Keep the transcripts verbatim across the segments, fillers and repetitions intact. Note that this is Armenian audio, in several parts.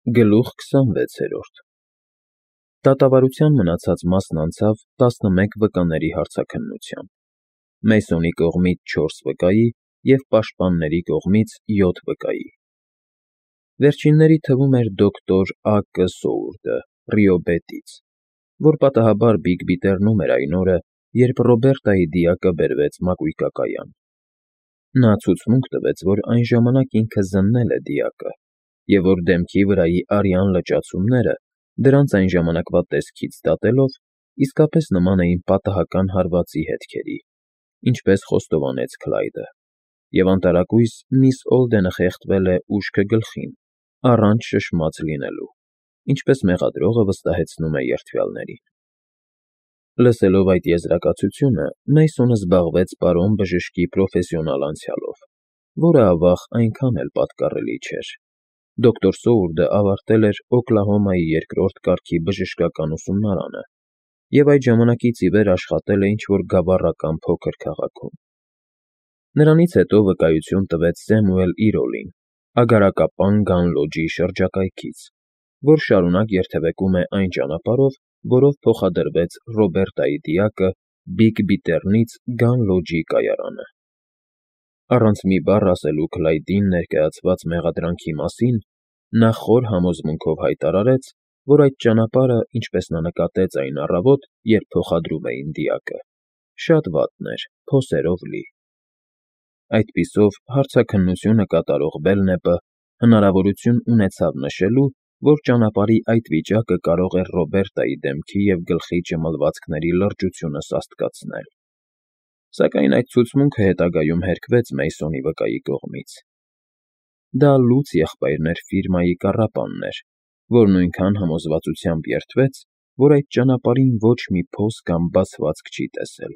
Գլուխ քսանվեցերորդ Դատավարության մնացած մասն անցավ տասնմեկ վկաների հարցաքննությամբ, Մեյսոնի կողմից չորս վկայի և պաշտպանների կողմից յոթ վկայի։ Վերջինների թվում էր դոկտոր Ա Կ Սոուրդը Ռիոբետից, որ պատահաբար Բիգ-Բիտեռնում էր այն օրը, երբ Ռոբերտայի դիակը բերվեց մակույկակայան։ Նա ցուցմունք տվեց, որ այն ժամանակ ինքը զննել է դիակը, և որ դեմքի վրայի արյան լճացումները, դրանց այն ժամանակվա տեսքից դատելով, իսկապես նման էին պատահական հարվածի հետքերի, ինչպես խոստովանեց Քլայդը, և անտարակույս միս Օլդենը խեղդվել է ուշքը գլխին, առանց շշմած լինելու, ինչպես մեղադրողը վստահեցնում է երդվյալներին։ Լսելով այդ եզրակացությունը, Մեյսոնը զբաղվեց պարոն բժշկի պրոֆեսիոնալ անցյալով, որը, ավաղ, այնքան էլ պատկառելի չէր։ Դոկտոր Սոուրդը ավարտել էր Օկլահոմայի երկրորդ կարգի բժշկական ուսումնարանը և այդ ժամանակից ի վեր աշխատել է ինչ-որ գավառական փոքր քաղաքում։ Նրանից հետո վկայություն տվեց Սեմուել Իրոլին, Ագարակապան Գան Լոջի շրջակայքից, որ շարունակ երթևեկում է այն ճանապարհով, որով փոխադրվեց Ռոբերտայի դիակը Բիգ-Բիտեռնից Գան Լոջի կայարանը։ Առանց մի բառ ասելու Քլայդին ներկայացված մեղադրանքի մասին, նա խոր համոզմունքով հայտարարեց, որ այդ ճանապարհը, ինչպես նա նկատեց այն առավոտ, երբ փոխադրում էին դիակը, շատ վատն էր, փոսերով լի։ Այդպիսով հարցաքննությունը կատարող Բելնեպը հնարավորություն ունեցավ նշելու, որ ճանապարհի այդ վիճակը կարող էր Ռոբերտայի դեմքի և գլխի ճմլվածքների լրջությունը սաստկացնել։ Սակայն այդ ցուցմունքը հետագայում հերքվեց Մեյսոնի վկայի կողմից։ Դա լուծ եղբայրներ ֆիրմայի կառապանն էր, որ նույնքան համոզվածությամբ երդվեց, որ այդ ճանապարհին ոչ մի փոս կամ բացվածք չի տեսել։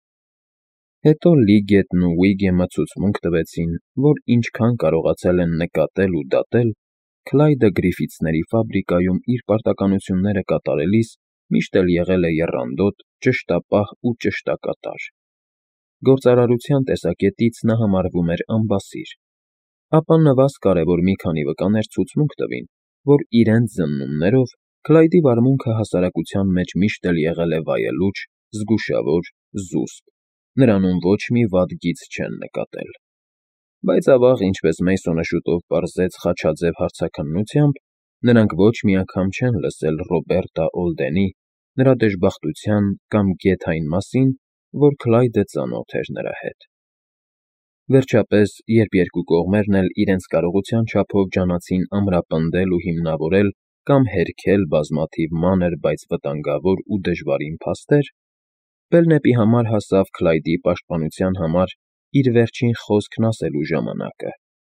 Հետո Լիգետն ու Ուիգեմը ցուցմունք տվեցին, որ ինչքան կարողացել են նկատել ու դատել, Քլայդը Գրիֆիթսների ֆաբրիկայում իր պարտականությունները կատարելիս միշտ էլ եղել է եռանդոտ, ճշտապահ ու ճշտակատար։ Գործարարության տեսակետից նա համարվում էր անբասիր, ապա նվազ կարևոր մի քանի վկաներ ցուցմունք տվին, որ իրենց զննումներով Քլայդի վարմունքը հասարակության մեջ միշտ էլ եղել է վայելուչ, զգուշավոր, զուսպ, նրանում ոչ մի վատ գիծ չեն նկատել։ Բայց, ավաղ, ինչպես Մեյսոնը շուտով պարզեց խաչաձև հարցաքննությամբ, նրանք ոչ մի անգամ չեն լսել Ռոբերտա Օլդենի, նրա դժբախտության կամ գեթ այն մասին, որ Քլայդը ծանոթ էր նրա հետ։ Վերջապես, երբ երկու կողմերն էլ իրենց կարողության չափով ջանացին ամրապնդել ու հիմնավորել կամ հերքել բազմաթիվ մանր, բայց վտանգավոր ու դժվարին փաստեր, Բելնեպի համար հասավ Քլայդի պաշտպանության համար իր վերջին խոսքն ասելու ժամանակը։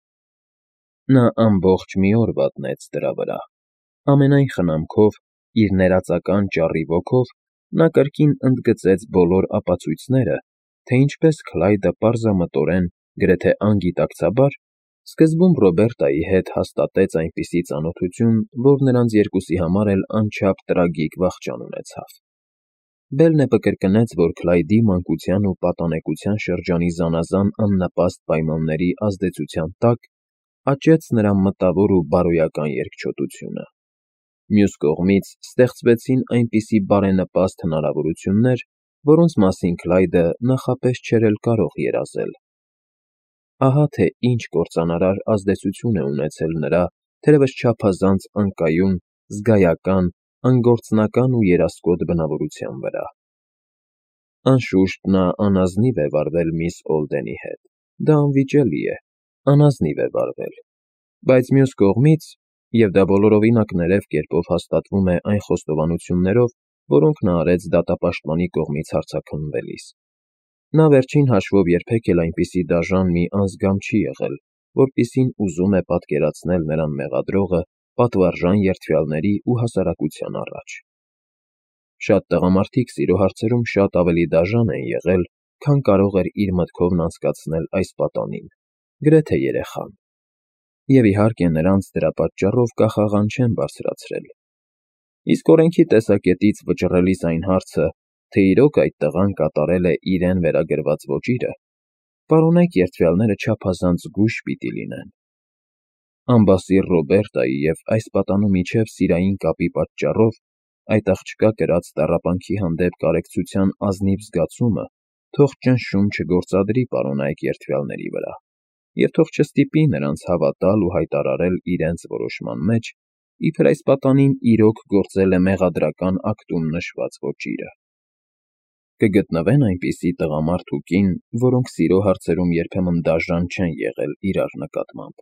Նա ամբողջ մի օր վատնեց դրա վրա։ Ամենայն խնամքով, իր ներածական ճառի ոգով նա կրկին ընդգծեց բոլոր ապացույցները, թե ինչպես Քլայդը պարզամտորեն, գրեթե անգիտակցաբար, սկզբում Ռոբերտայի հետ հաստատեց այնպիսի ծանոթություն, որ նրանց երկուսի համար էլ անչափ տրագիկ վախճան ունեցավ։ Բելնեպը կրկնեց, որ Քլայդի մանկության ու պատանեկության շրջանի զանազան աննպաստ պայմանների ազդեցության տակ աճեց նրա մտավոր ու բարոյական երկչոտությունը։ Մյուս կողմից ստեղծվեցին այնպիսի բարենպաստ հնարավորություններ, որոնց մասին Քլայդը նախապես չէր էլ կարող երազել։ Ահա թե ինչ կործանարար ազդեցություն է ունեցել նրա, թերևս չափազանց անկայուն, զգայական, անգործնական ու երասկոտ բնավորության վրա։ Անշուշտ, նա անազնիվ է վարվել միս Օլդենի հետ, դա անվիճելի է, անազնիվ է վարվել, բայց մյուս կողմից, և դա բոլորովին ակներև կերպով հաստատվում է այն խոստովանություններով, որոնք նա արեց դատապաշտպանի կողմից հարցաքննվելիս, նա վերջին հաշվով երբեք էլ այնպիսի դաժան մի անձգամ չի եղել, որպիսին ուզում է պատկերացնել նրան մեղադրողը պատվարժան երդվյալների ու հասարակության առաջ։ Շատ տղամարդիկ սիրո հարցերում շատ ավելի դաժան են եղել, քան կարող էր իր մտքովն անցկացնել այս պատանին, գրեթե երեխան։ Եվ իհարկե նրանց դրա պատճառով կախաղան չեն բարձրացրել։ Իսկ օրենքի տեսակետից վճռելիս այն հարցը, թե իրոք այդ տղան կատարել է իրեն վերագրված ոճիրը, պարոնայք երդվյալները չափազանց զգույշ պիտի լինեն։ Անբասիր Ռոբերտայի և այս պատանու միջև սիրային կապի պատճառով այդ աղջկա կրած տառապանքի հանդեպ կարեկցության ազնիվ զգացումը թող ճնշում չգործադրի պարոնայք երդվյալների վրա և թող չստիպի նրանց հավատալ ու հայտարարել իրենց որոշման մեջ, իբր այս պատանին իրոք գործել է մեղադրական ակտում նշված ոճիրը։ Կգտնվեն այնպիսի տղամարդ ու կին, որոնք սիրո հարցերում երբեմն դաժան չեն եղել իրար նկատմամբ։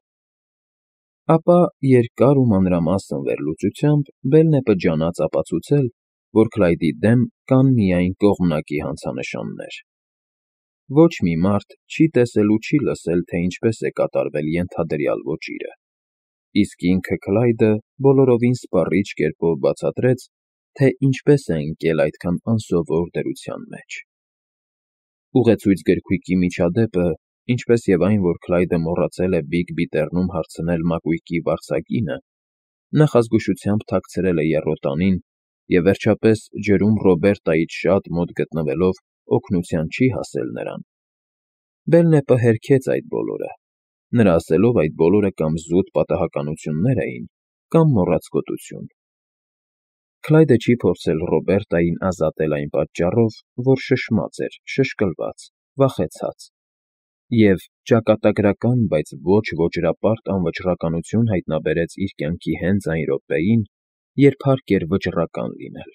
Ապա երկար ու մանրամասն վերլուծությամբ Բելնեպը ջանաց ապացուցել, որ Քլայդի դեմ կան միայն կողմնակի հանցանշաններ։ Ոչ մի մարդ չի տեսել ու չի լսել, թե ինչպես է կատարվել ենթադրյալ ոճիրը, իսկ ինքը Քլայդը բոլորովին սպառիչ կերպով բացատրեց, թե ինչպես է ընկել այդքան անսովոր դրության մեջ։ Ուղեցույց գրքույկի միջադեպը, ինչպես և այն, որ Քլայդը մոռացել է Բիգբի տեռնում հարցնել մակույկի վարձակինը, նախազգուշությամբ թաքցրել է եռոտանին և վերջապես ջրում Ռոբերտայից շատ մոտ գտնվելով օգնության չի հասել նրան։ Բելնեպը հերքեց այդ բոլորը, նրա ասելով այդ բոլորը կամ զուտ պատահականություններ էին, կամ մոռացկոտություն։ Քլայդը չի փորձել Ռոբերտային ազատել այն պատճառով, որ շշմած էր, շշկլված, վախեցած և ճակատագրական, բայց ոչ ոճրապարտ անվճռականություն հայտնաբերեց իր կյանքի հենց այն րոպեին, երբ հարկ էր վճռական լինել։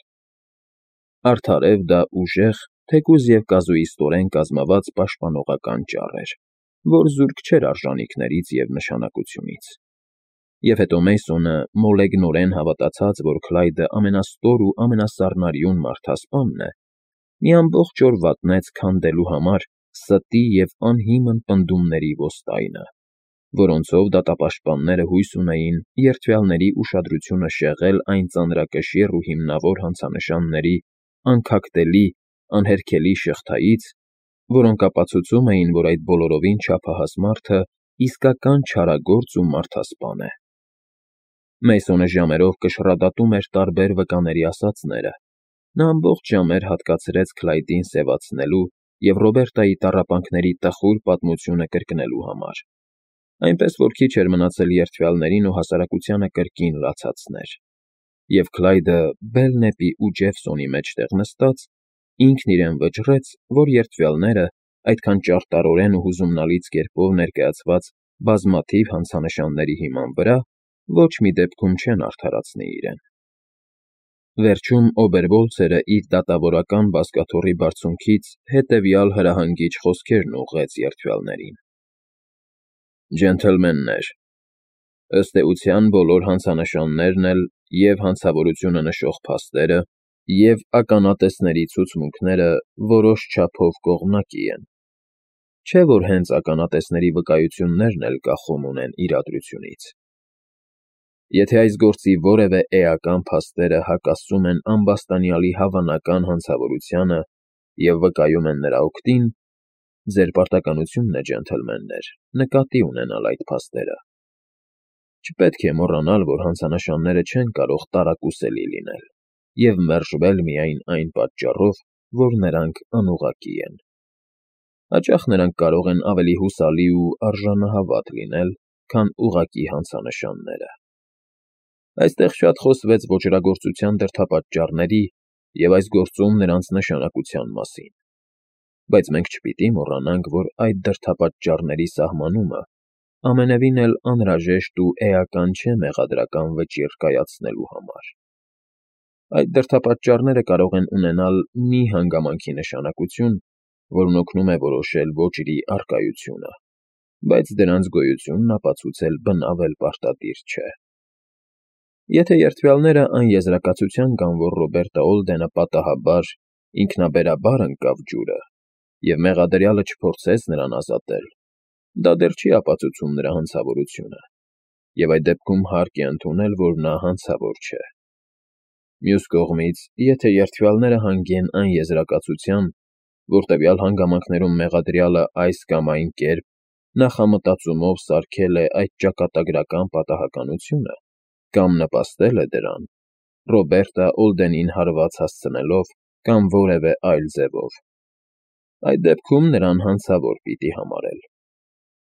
Արդարև դա ուժեղ, թեկուզ և կազուիստորեն կազմված պաշտպանողական ճառ էր, որ զուրկ չէր արժանիքներից և նշանակությունից։ Եվ հետո Մեյսոնը մոլեգնորեն հավատացած, որ Քլայդը ամենաստոր ու ամենասառնարյուն մարդասպանն է, մի ամբողջ օր վատնեց քանդելու համար ստի և անհիմն պնդումների ոստայնը, որոնցով դատապաշտպանները հույս ունեին երդվյալների ուշադրությունը շեղել այն ծանրակշիռ ու հիմնավոր հանցանշանների անքակտելի, անհերքելի շղթայից, որոնք ապացուցում էին, որ այդ բոլորովին չափահաս մարդը իսկական չարագործ ու մարդասպան է։ Մեյսոնը ժամերով կշռադատում էր տարբեր վկաների ասածները, նա ամբողջ ժամեր հատկացրեց Քլայդին սևացնելու և Ռոբերտայի տառապանքների տխուր պատմությունը կրկնելու համար, այնպես որ քիչ էր մնացել երդվյալներին ու հասարակությանը կրկին լացացներ, և Քլայդը Բելնեպի ու Ջեֆսոնի մեջտեղ նստած, ինքն իրեն վճռեց, որ երդվյալները այդքան ճարտարորեն ու հուզումնալից կերպով ներկայացված բազմաթիվ հանցանշանների հիման վրա ոչ մի դեպքում չեն արդարացնի իրեն։ Վերջում Օբերվոլցերը իր դատավորական բազկաթոռի բարձունքից հետևյալ հրահանգիչ խոսքերն ուղղեց երդվյալներին. Ջենթլմեններ, ըստ էության բոլոր հանցանշաններն էլ և հանցավորությունը նշող փաստերը, և ականատեսների ցուցմունքները որոշ չափով կողմնակի են, չէ՞ որ հենց ականատեսների վկայություններն էլ կախում ունեն իրադրությունից։ Եթե այս գործի որևէ էական փաստերը հակասում են ամբաստանյալի հավանական հանցավորությանը և վկայում են նրա օգտին, ձեր պարտականությունն է, ջենթլմեններ, նկատի ունենալ այդ փաստերը։ Չպետք է մոռանալ, որ հանցանշանները չեն կարող տարակուսելի լինել և մերժվել միայն այն պատճառով, որ նրանք անուղղակի են։ Հաճախ նրանք կարող են ավելի հուսալի ու արժանահավատ լինել, քան ուղղակի հանցանշանները։ Այստեղ շատ խոսվեց ոճրագործության դրդապատճառների և այս գործում նրանց նշանակության մասին, բայց մենք չպիտի մոռանանք, որ այդ դրդապատճառների սահմանումը ամենևին էլ անհրաժեշտ ու էական չէ մեղադրական վճիռ կայացնելու համար։ Այդ դրդապատճառները կարող են ունենալ մի հանգամանքի նշանակություն, որն օգնում է որոշել ոճրի առկայությունը, բայց դրանց գոյությունն ապացուցել բնավ էլ պարտադիր չէ։ Եթե երդվյալները այն եզրակացության կան, որ Ռոբերտը Օլդենը պատահաբար, ինքնաբերաբար ընկավ ջուրը և մեղադրյալը չփորձեց նրան ազատել, դա դեռ չի ապացուցում նրա հանցավորությունը, և այդ դեպքում հարկ է ընդունել, որ նա հանցավոր չէ։ Մյուս կողմից, եթե երդվյալները հանգեն այն եզրակացության, որ տվյալ հանգամանքներում մեղադրյալը այս կամ այն կերպ նախամտածումով սարքել է այդ ճակատագրական պատահականությունը կամ նպաստել է դրան, Ռոբերտը Օլդենին հարված հասցնելով կամ որևէ այլ ձևով, այդ դեպքում նրան հանցավոր պիտի համարել։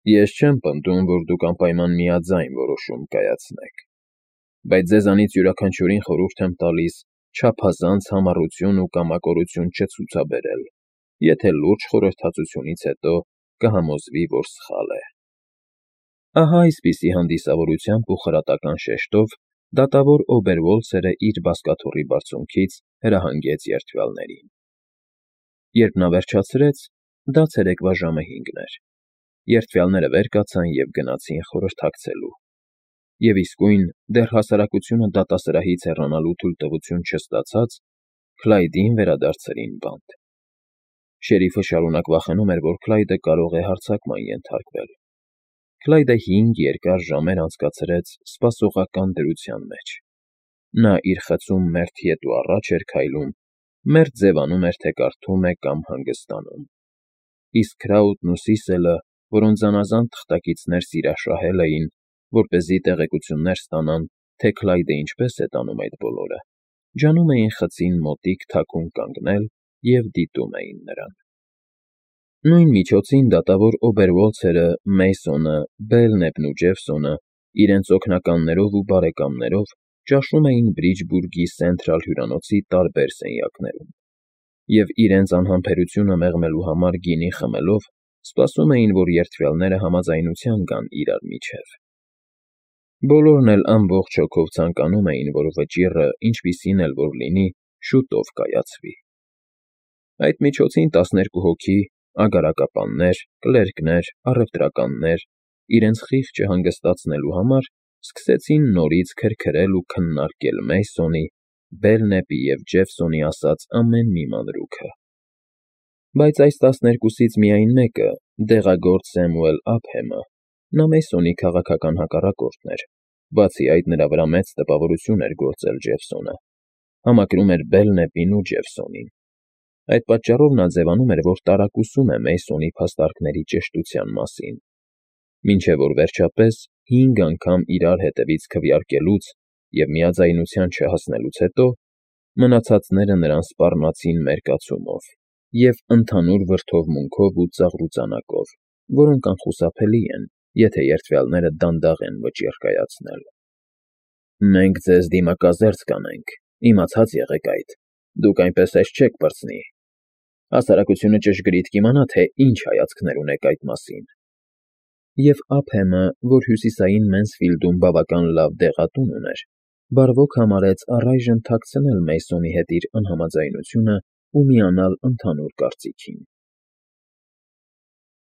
Ես չեմ պնդում, որ դուք անպայման միաձայն որոշում կայացնեք, բայց ձեզանից յուրաքանչյուրին խորհուրդ եմ տալիս չափազանց համառություն ու կամակորություն չցուցաբերել, եթե լուրջ խորհրդածությունից հետո կհամոզվի, որ սխալ է։ Ահա այսպիսի հանդիսավորությամբ ու խրատական շեշտով դատավոր Օբերվոլցերը իր բազկաթոռի բարձունքից հրահանգեց երդվյալներին։ Երբ նա վերջացրեց, դա ցերեկվա ժամը հինգն էր, երդվյալները վեր կացան և գնացին խորհրդակցելու, և իսկույն դեռ հասարակությունը դատասրահից հեռանալու թույլտվություն չստացած, Քլայդին վերադարձրին բանտ։ Շերիֆը շարունակ վախենում էր, որ Քլայդը կարող է հարձակման ենթարկվել։ Քլայդը հինգ երկար ժամեր անցկացրեց սպասողական դրության մեջ։ Նա իր խցում մերթ ետ ու առաջ էր քայլում, մերթ ձևանում էր, թե կարդում է կամ հանգստանում։ Իսկ Քրաուտն ու Սիսելը, որոնց զանազան թղթակիցներ սիրաշահել էին, որպեսզի տեղեկություններ ստանան, թե Քլայդը ինչպես է տանում այդ բոլորը, ջանում էին խցին մոտիկ թաքուն կանգնել և դիտում էին նրան։ Նույն միջոցին դատավոր Օբերվոլցերը, Մեյսոնը, Բելնեպն ու Ջեֆսոնը իրենց օգնականներով ու բարեկամներով ճաշում էին Բրիջբուրգի Սենթրալ հյուրանոցի տարբեր սենյակներում և, իրենց անհամբերությունը մեղմելու համար գինի խմելով, սպասում էին, որ երդվյալները համաձայնության գան իրար միջև։ Բոլորն էլ ամբողջ հոգով ցանկանում էին, որ վճիռը, ինչպիսին էլ որ լինի, շուտով կայացվի։ Այդ միջոցին տասներկու հոգի, ագարակապաններ, կլերկներ, առևտրականներ, իրենց խիղճը հանգստացնելու համար սկսեցին նորից քրքրել ու քննարկել Մեյսոնի, Բելնեպի և Ջեֆսոնի ասած ամեն մի մանրուքը։ Բայց այս տասներկուսից միայն մեկը, դեղագործ Սեմուել Ափհեմը, նա Մեյսոնի քաղաքական հակառակորդն էր, բացի այդ նրա վրա մեծ տպավորություն էր գործել Ջեֆսոնը, համակրում էր Բելնեպին ու Ջեֆսոնին։ Այդ պատճառով նա ձևանում էր, որ տարակուսում է Մեյսոնի փաստարկների ճշտության մասին, մինչև որ վերջապես հինգ անգամ իրար հետևից քվեարկելուց և միաձայնության չհասնելուց հետո մնացածները նրան սպառնացին մերկացումով և ընդհանուր վրդովմունքով ու ծաղրուծանակով, որոնք անխուսափելի են, եթե երդվյալները դանդաղ են վճիռ կայացնել։ «Մենք ձեզ դիմակազերծ կանենք, իմացած եղեք այդ, դուք այնպես հեշտ չեք պրծնի։ Հասարակությունը ճշգրիտ կիմանա, թե ինչ հայացքներ ունեք այդ մասին»։ Եվ Ափհեմը, որ հյուսիսային Մենսֆիլդում բավական լավ դեղատուն ուներ, բարվոք համարեց առայժմ թաքցնել Մեյսոնի հետ իր անհամաձայնությունը ու միանալ ընդհանուր կարծիքին։